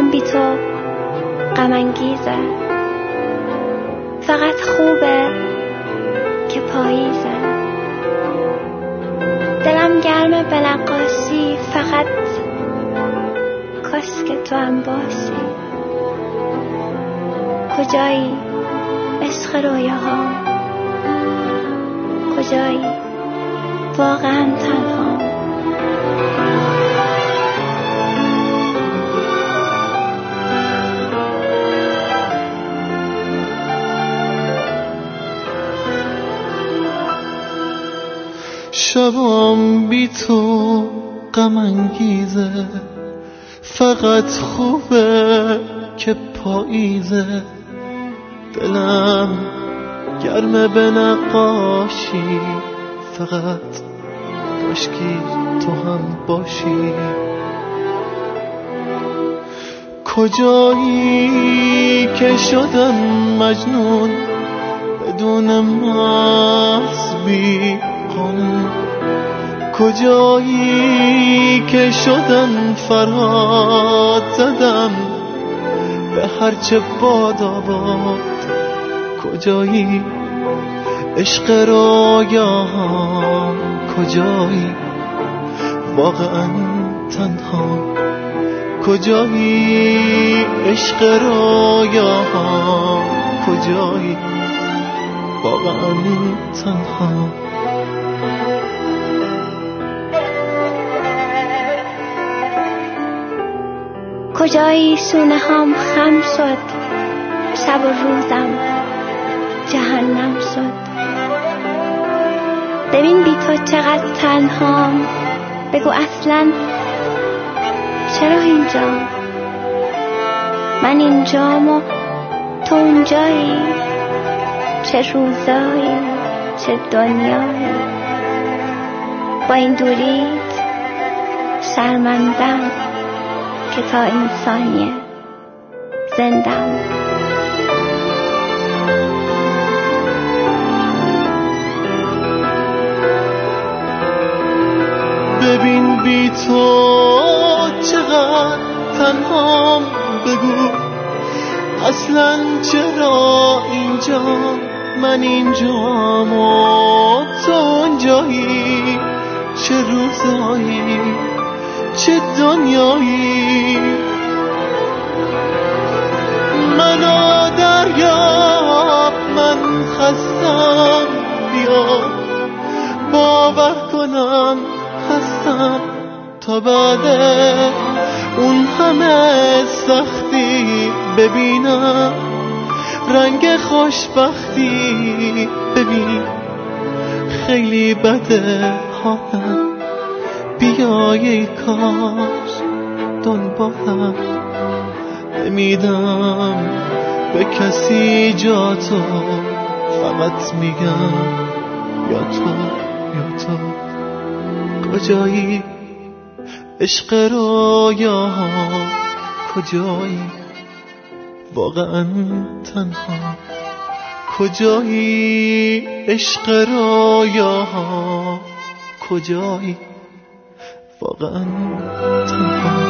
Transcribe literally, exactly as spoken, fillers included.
ببین بی تو غم انگیزه، فقط خوبه که پاییزه. دلم گرمه به نقاشی، فقط کاش که تو هم باشی. کجایی عشق رویاها، کجایی واقعا تنها. شبام بی تو غم انگیزه، فقط خوبه که پاییزه. دلم گرمه به نقاشی، فقط کاشکی تو هم باشی. کجایی که شدم مجنون بدون محض بی قانون، کجایی که شدم فرهاد زدم به هرچه باد آباد. کجایی عشق رویاها، کجایی واقعا تنها. کجایی عشق رویاها، کجایی واقعا تنها. کجایی سونه هم خم شد، شب و روزم جهنم شد. ببین بی تو چقدر تنهام، بگو اصلا چرا اینجام؟ من اینجام و تو اونجایی، چه روزایی چه دنیایی. با این دوریت شرمندم که تا این ثانیه زندم. ببین بی تو چقدر تنهام، بگو اصلا چرا اینجا؟ من اینجام و تو اونجایی، چه روزایی چه دنیایی. منو دریاب، من خستم، بیا باور کنم هستم. تا بعد اون همه سختی ببینم رنگ خوشبختی. ببین خیلی بده حالم، بیای ای کاش دنبالم. نمیدم به کسی جا تو، فقط میگم یا تو یا تو. کجایی عشق رویاها، کجایی واقعا تنها. کجایی عشق رویاها، کجایی واقعا تنها.